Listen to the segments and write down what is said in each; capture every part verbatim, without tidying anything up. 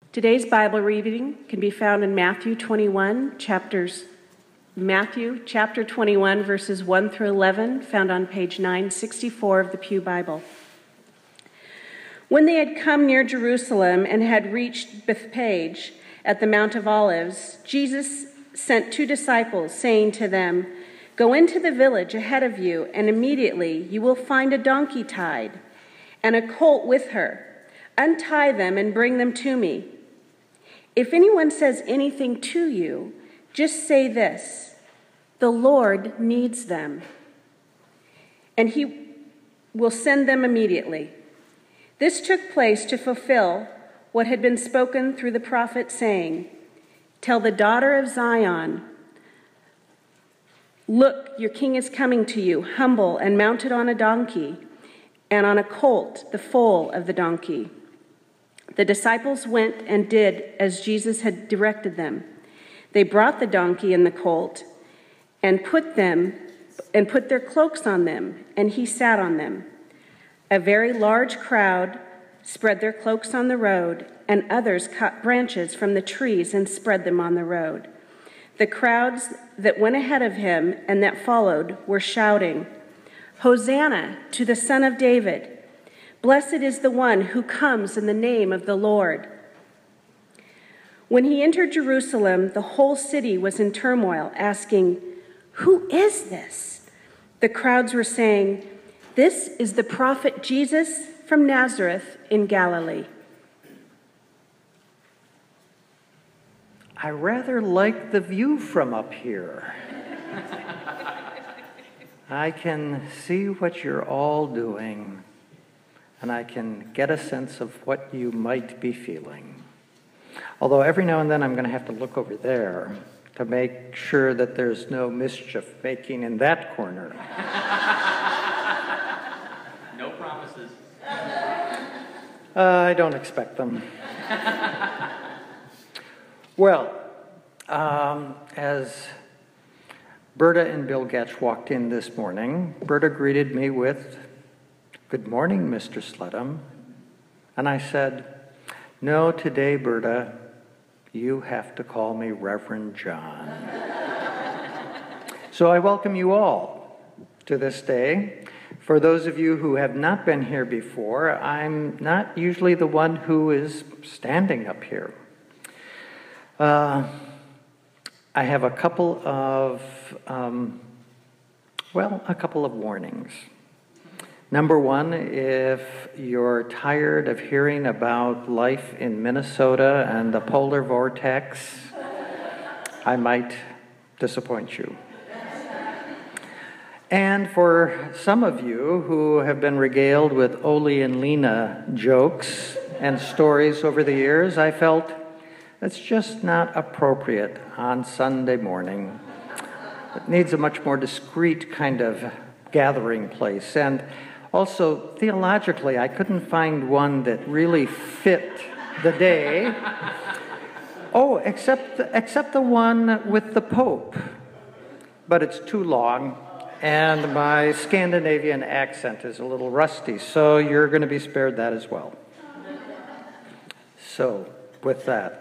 Today's Bible reading can be found in Matthew twenty-one, chapters Matthew chapter twenty-one, verses one through eleven, found on page nine sixty-four of the Pew Bible. When they had come near Jerusalem and had reached Bethphage at the Mount of Olives, Jesus sent two disciples, saying to them, "Go into the village ahead of you, and immediately you will find a donkey tied, and a colt with her. Untie them and bring them to me. If anyone says anything to you, just say this: 'The Lord needs them,' and he will send them immediately." This took place to fulfill what had been spoken through the prophet, saying, "Tell the daughter of Zion, look, your king is coming to you, humble and mounted on a donkey, and on a colt, the foal of the donkey." The disciples went and did as Jesus had directed them. They brought the donkey and the colt and put them and put their cloaks on them, and he sat on them. A very large crowd spread their cloaks on the road, and others cut branches from the trees and spread them on the road. The crowds that went ahead of him and that followed were shouting, "Hosanna to the Son of David! Blessed is the one who comes in the name of the Lord." When he entered Jerusalem, the whole city was in turmoil, asking, "Who is this?" The crowds were saying, "This is the prophet Jesus from Nazareth in Galilee." I rather like the view from up here. I can see what you're all doing, and I can get a sense of what you might be feeling. Although every now and then I'm going to have to look over there to make sure that there's no mischief making in that corner. No promises. Uh, I don't expect them. Well, um, as Berta and Bill Getch walked in this morning, Berta greeted me with, "Good morning, Mister Sledham." And I said, "No, today, Berta, you have to call me Reverend John." So I welcome you all to this day. For those of you who have not been here before, I'm not usually the one who is standing up here. Uh, I have a couple of, um, well, a couple of warnings. Number one, if you're tired of hearing about life in Minnesota and the polar vortex, I might disappoint you. And for some of you who have been regaled with Ole and Lena jokes and stories over the years, I felt it's just not appropriate on Sunday morning. It needs a much more discreet kind of gathering place. And also, theologically, I couldn't find one that really fit the day. Oh, except, except the one with the Pope. But it's too long, and my Scandinavian accent is a little rusty, so you're going to be spared that as well. So, with that,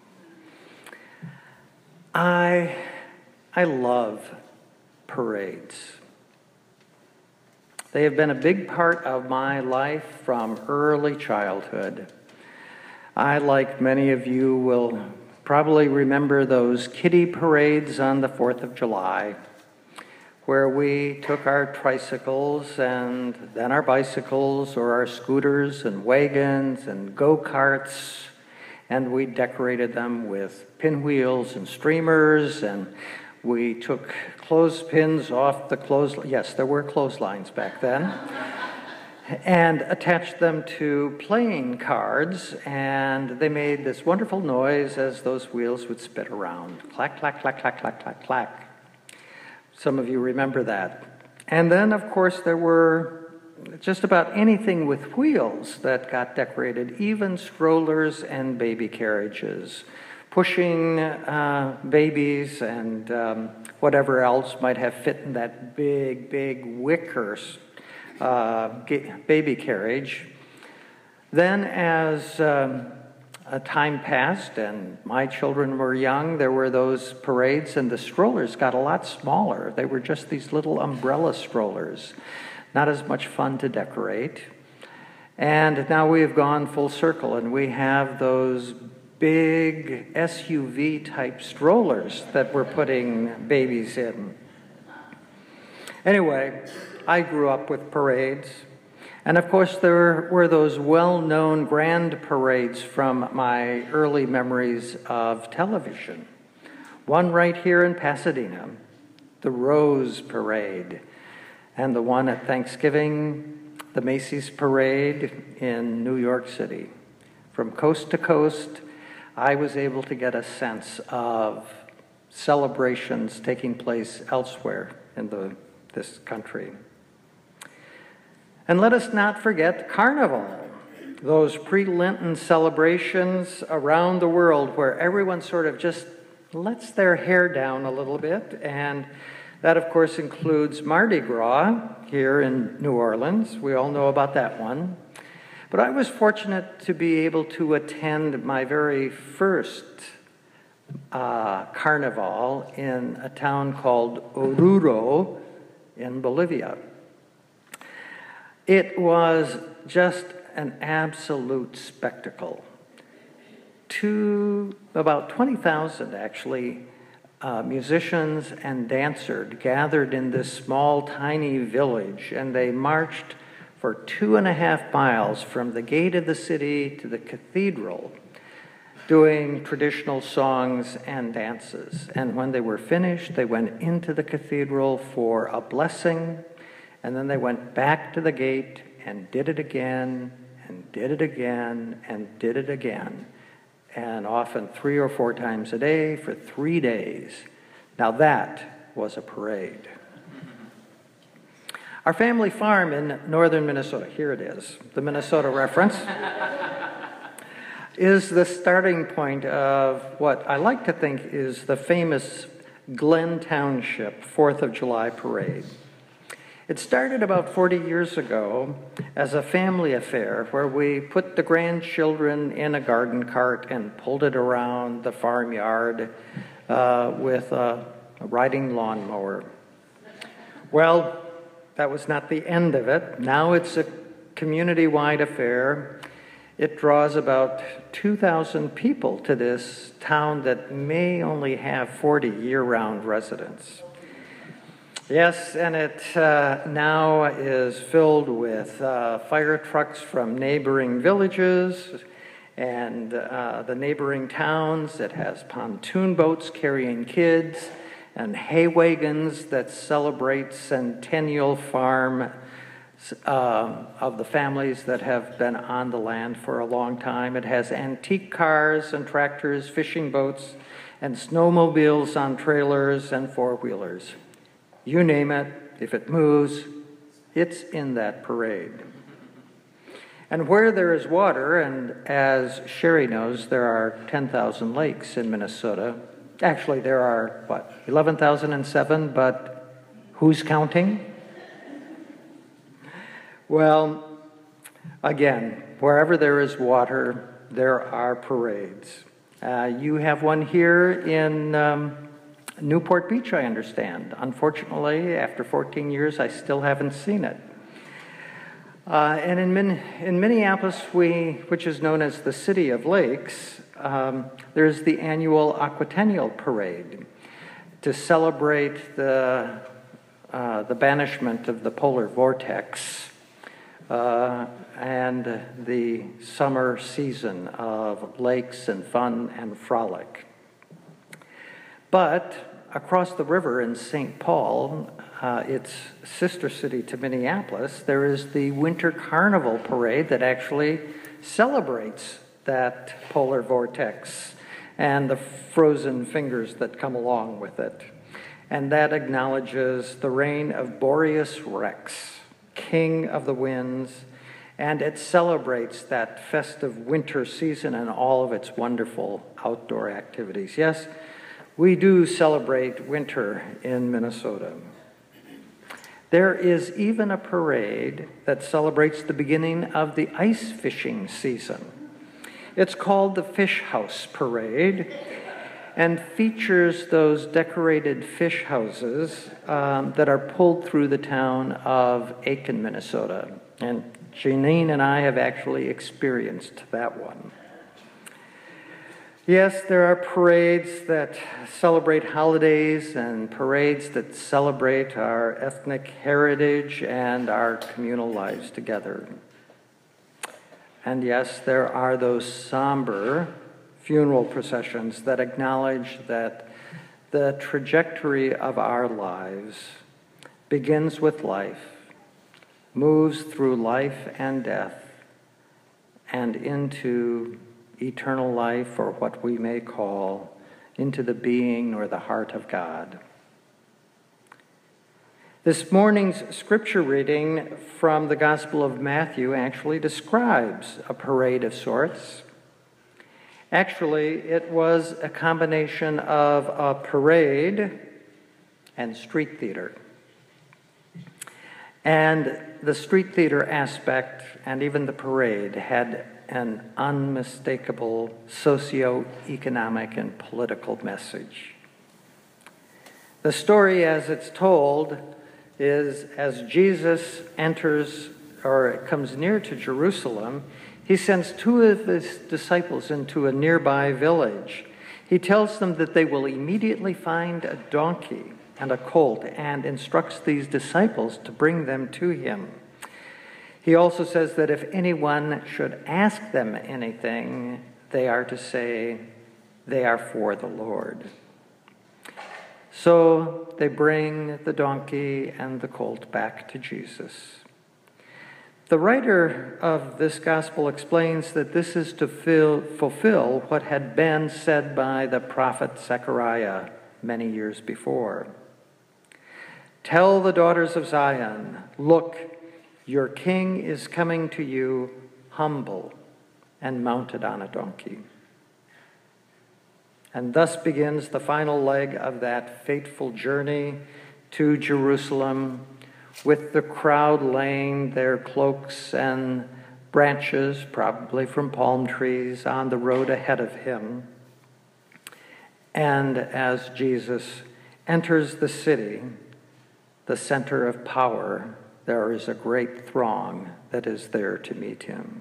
I, I love parades. They have been a big part of my life from early childhood. I, like many of you, will probably remember those kiddie parades on the fourth of July, where we took our tricycles and then our bicycles or our scooters and wagons and go-karts, and we decorated them with pinwheels and streamers, and we took clothespins off the clothes, yes, there were clotheslines back then, and attached them to playing cards, and they made this wonderful noise as those wheels would spin around. Clack, clack, clack, clack, clack, clack, clack. Some of you remember that. And then, of course, there were just about anything with wheels that got decorated, even strollers and baby carriages, pushing uh, babies and um, whatever else might have fit in that big, big wicker uh, baby carriage. Then, as um, uh, time passed and my children were young, there were those parades and the strollers got a lot smaller. They were just these little umbrella strollers, not as much fun to decorate. And now we have gone full circle and we have those big S U V type strollers that we're putting babies in. Anyway, I grew up with parades. And of course, there were those well-known grand parades from my early memories of television. One right here in Pasadena, the Rose Parade, and the one at Thanksgiving, the Macy's Parade in New York City. From coast to coast, I was able to get a sense of celebrations taking place elsewhere in the, this country. And let us not forget Carnival, those pre-Lenten celebrations around the world where everyone sort of just lets their hair down a little bit. And that, of course, includes Mardi Gras here in New Orleans. We all know about that one. But I was fortunate to be able to attend my very first uh, Carnival in a town called Oruro in Bolivia. It was just an absolute spectacle. Two, about twenty thousand actually, uh, musicians and dancers gathered in this small, tiny village, and they marched for two and a half miles from the gate of the city to the cathedral, doing traditional songs and dances. And when they were finished, they went into the cathedral for a blessing. And then they went back to the gate and did it again, and did it again, and did it again. And often three or four times a day for three days. Now that was a parade. Our family farm in northern Minnesota, here it is, the Minnesota reference, is the starting point of what I like to think is the famous Glen Township fourth of July parade. It started about forty years ago as a family affair where we put the grandchildren in a garden cart and pulled it around the farmyard uh, with a, a riding lawnmower. Well, that was not the end of it. Now it's a community-wide affair. It draws about two thousand people to this town that may only have forty year-round residents. Yes, and it uh, now is filled with uh, fire trucks from neighboring villages and uh, the neighboring towns. It has pontoon boats carrying kids and hay wagons that celebrate centennial farm uh, of the families that have been on the land for a long time. It has antique cars and tractors, fishing boats, and snowmobiles on trailers and four-wheelers. You name it, if it moves, it's in that parade. And where there is water, and as Sherry knows, there are ten thousand lakes in Minnesota. Actually, there are, what, eleven thousand seven, but who's counting? Well, again, wherever there is water, there are parades. Uh, you have one here in Um, Newport Beach, I understand. Unfortunately, after fourteen years, I still haven't seen it. Uh, and in, Min- in Minneapolis, we, which is known as the City of Lakes, um, there's the annual Aquatennial Parade to celebrate the, uh, the banishment of the polar vortex uh, and the summer season of lakes and fun and frolic. But across the river in Saint Paul, uh, its sister city to Minneapolis, there is the Winter Carnival Parade that actually celebrates that polar vortex and the frozen fingers that come along with it. And that acknowledges the reign of Boreas Rex, king of the winds, and it celebrates that festive winter season and all of its wonderful outdoor activities. Yes, we do celebrate winter in Minnesota. There is even a parade that celebrates the beginning of the ice fishing season. It's called the Fish House Parade and features those decorated fish houses um, that are pulled through the town of Aiken, Minnesota. And Janine and I have actually experienced that one. Yes, there are parades that celebrate holidays and parades that celebrate our ethnic heritage and our communal lives together. And yes, there are those somber funeral processions that acknowledge that the trajectory of our lives begins with life, moves through life and death, and into eternal life, or what we may call into the being or the heart of God. This morning's scripture reading from the Gospel of Matthew actually describes a parade of sorts. Actually, it was a combination of a parade and street theater. And the street theater aspect and even the parade had an unmistakable socio-economic and political message. The story, as it's told, is as Jesus enters or comes near to Jerusalem, he sends two of his disciples into a nearby village. He tells them that they will immediately find a donkey and a colt and instructs these disciples to bring them to him. He also says that if anyone should ask them anything, they are to say they are for the Lord. So they bring the donkey and the colt back to Jesus. The writer of this gospel explains that this is to fill, fulfill what had been said by the prophet Zechariah many years before. Tell the daughters of Zion, look, your king is coming to you humble and mounted on a donkey. And thus begins the final leg of that fateful journey to Jerusalem, with the crowd laying their cloaks and branches, probably from palm trees, on the road ahead of him. And as Jesus enters the city, the center of power, there is a great throng that is there to meet him.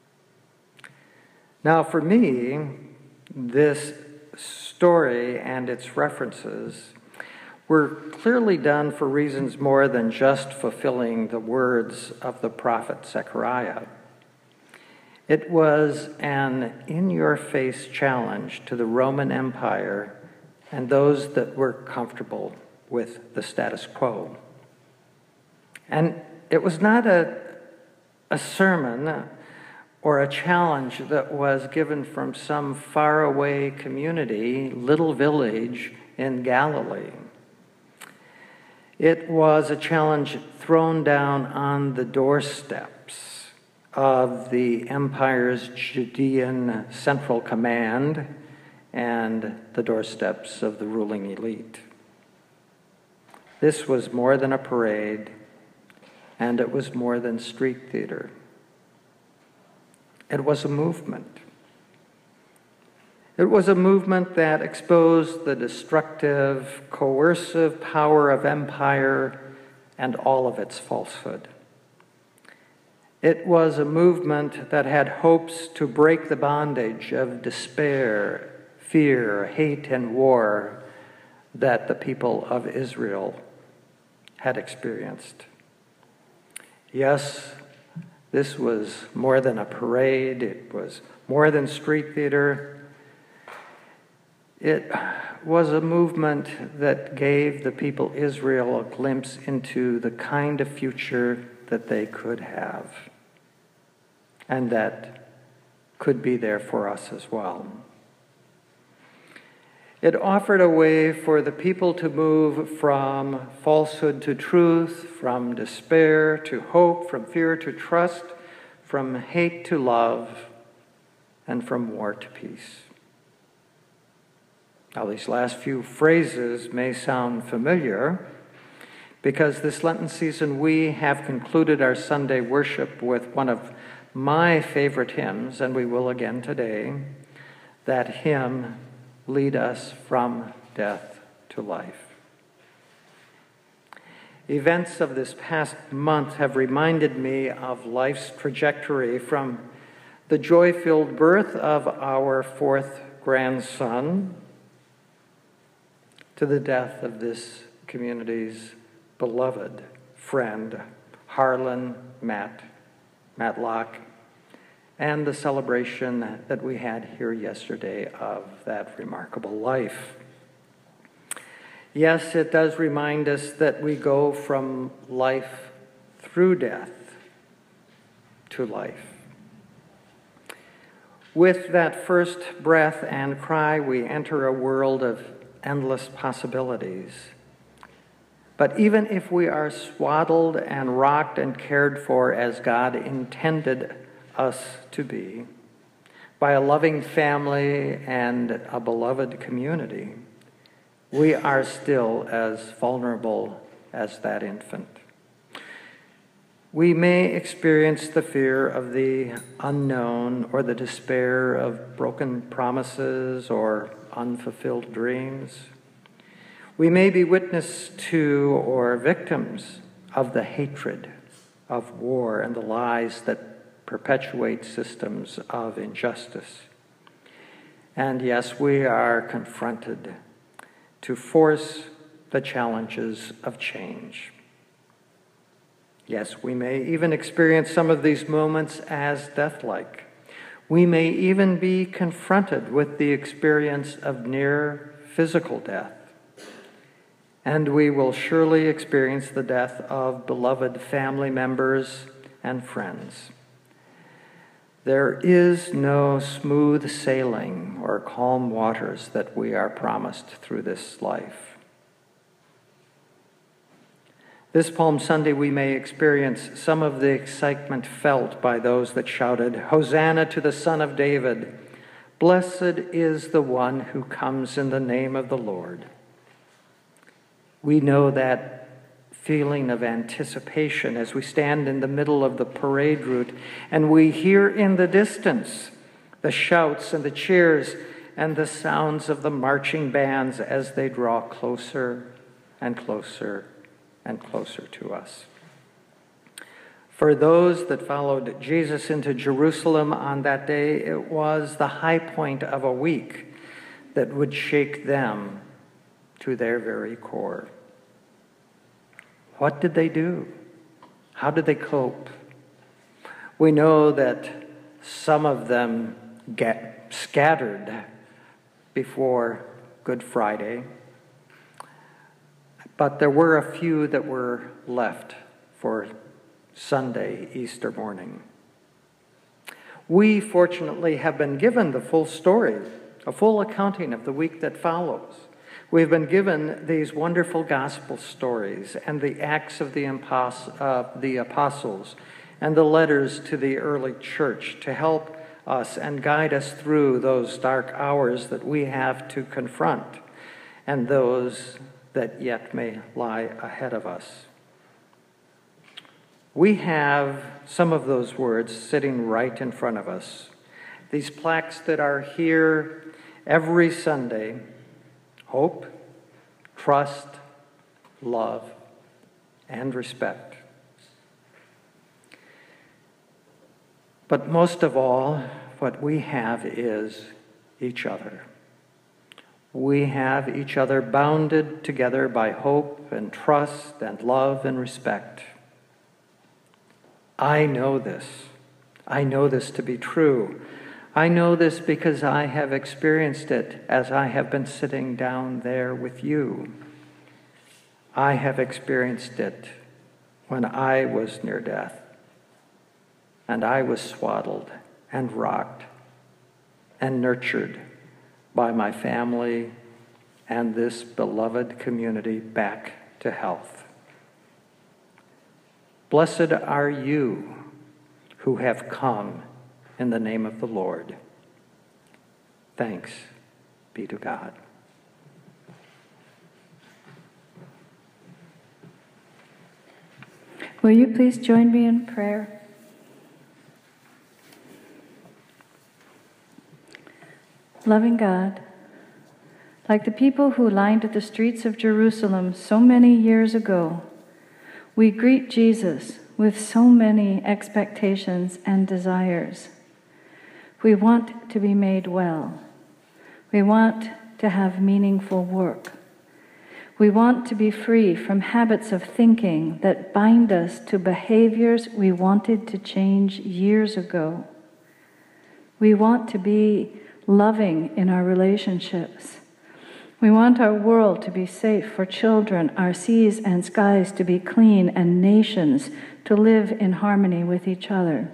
Now, for me, this story and its references were clearly done for reasons more than just fulfilling the words of the prophet Zechariah. It was an in-your-face challenge to the Roman Empire and those that were comfortable with the status quo. And it was not a, a sermon or a challenge that was given from some faraway community, little village in Galilee. It was a challenge thrown down on the doorsteps of the empire's Judean Central Command and the doorsteps of the ruling elite. This was more than a parade, and it was more than street theater. It was a movement. It was a movement that exposed the destructive, coercive power of empire and all of its falsehood. It was a movement that had hopes to break the bondage of despair, fear, hate, and war that the people of Israel had experienced. Yes, this was more than a parade. It was more than street theater. It was a movement that gave the people Israel a glimpse into the kind of future that they could have and that could be there for us as well. It offered a way for the people to move from falsehood to truth, from despair to hope, from fear to trust, from hate to love, and from war to peace. Now, these last few phrases may sound familiar because this Lenten season we have concluded our Sunday worship with one of my favorite hymns, and we will again today, that hymn, Lead Us from Death to Life. Events of this past month have reminded me of life's trajectory from the joy-filled birth of our fourth grandson to the death of this community's beloved friend, Harlan Matt Matlock, and the celebration that we had here yesterday of that remarkable life. Yes, it does remind us that we go from life through death to life. With that first breath and cry, we enter a world of endless possibilities. But even if we are swaddled and rocked and cared for as God intended us to be, by a loving family and a beloved community, we are still as vulnerable as that infant. We may experience the fear of the unknown or the despair of broken promises or unfulfilled dreams. We may be witness to or victims of the hatred of war and the lies that perpetuate systems of injustice. And yes, we are confronted to force the challenges of change. Yes, we may even experience some of these moments as death-like. We may even be confronted with the experience of near physical death. And we will surely experience the death of beloved family members and friends. There is no smooth sailing or calm waters that we are promised through this life. This Palm Sunday, we may experience some of the excitement felt by those that shouted, "Hosanna to the Son of David! Blessed is the one who comes in the name of the Lord." We know that feeling of anticipation as we stand in the middle of the parade route and we hear in the distance the shouts and the cheers and the sounds of the marching bands as they draw closer and closer and closer to us. For those that followed Jesus into Jerusalem on that day, it was the high point of a week that would shake them to their very core. What did they do? How did they cope? We know that some of them get scattered before Good Friday, but there were a few that were left for Sunday, Easter morning. We, fortunately, have been given the full story, a full accounting of the week that follows. We've been given these wonderful gospel stories and the Acts of the, Impos- uh, the Apostles and the letters to the early church to help us and guide us through those dark hours that we have to confront and those that yet may lie ahead of us. We have some of those words sitting right in front of us. These plaques that are here every Sunday: hope, trust, love, and respect. But most of all, what we have is each other. We have each other bounded together by hope and trust and love and respect. I know this. I know this to be true. I know this because I have experienced it as I have been sitting down there with you. I have experienced it when I was near death, and I was swaddled and rocked and nurtured by my family and this beloved community back to health. Blessed are you who have come in the name of the Lord. Thanks be to God. Will you please join me in prayer? Loving God, like the people who lined the streets of Jerusalem so many years ago, we greet Jesus with so many expectations and desires. We want to be made well. We want to have meaningful work. We want to be free from habits of thinking that bind us to behaviors we wanted to change years ago. We want to be loving in our relationships. We want our world to be safe for children, our seas and skies to be clean, and nations to live in harmony with each other.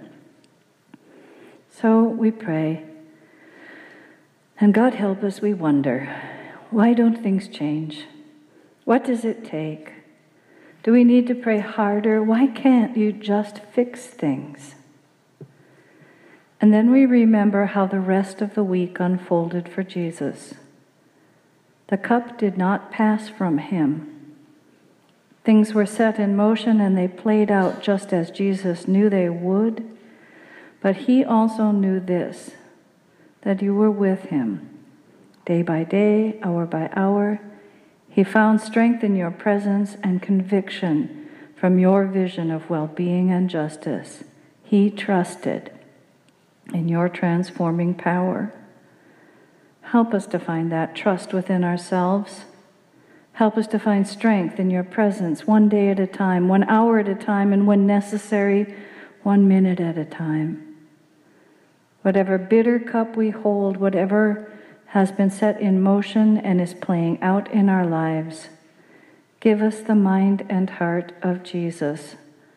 So we pray. And God help us, we wonder, why don't things change? What does it take? Do we need to pray harder? Why can't you just fix things? And then we remember how the rest of the week unfolded for Jesus. The cup did not pass from him. Things were set in motion and they played out just as Jesus knew they would. But he also knew this, that you were with him. Day by day, hour by hour, he found strength in your presence and conviction from your vision of well-being and justice. He trusted in your transforming power. Help us to find that trust within ourselves. Help us to find strength in your presence one day at a time, one hour at a time, and when necessary, one minute at a time. Whatever bitter cup we hold, whatever has been set in motion and is playing out in our lives, give us the mind and heart of Jesus.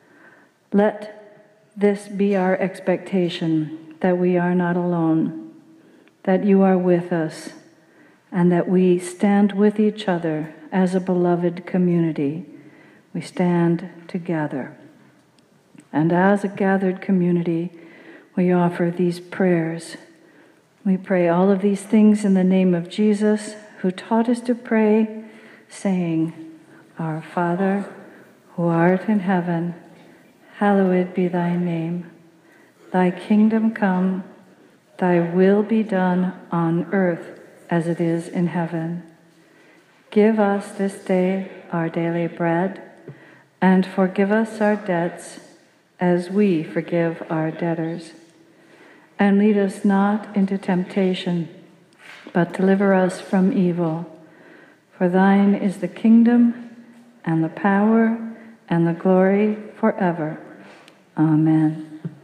Let this be our expectation, that we are not alone, that you are with us, and that we stand with each other as a beloved community. We stand together. And as a gathered community, we offer these prayers. We pray all of these things in the name of Jesus, who taught us to pray, saying, Our Father, who art in heaven, hallowed be thy name. Thy kingdom come, thy will be done on earth as it is in heaven. Give us this day our daily bread, and forgive us our debts as we forgive our debtors. And lead us not into temptation, but deliver us from evil. For thine is the kingdom, and the power, and the glory forever. Amen.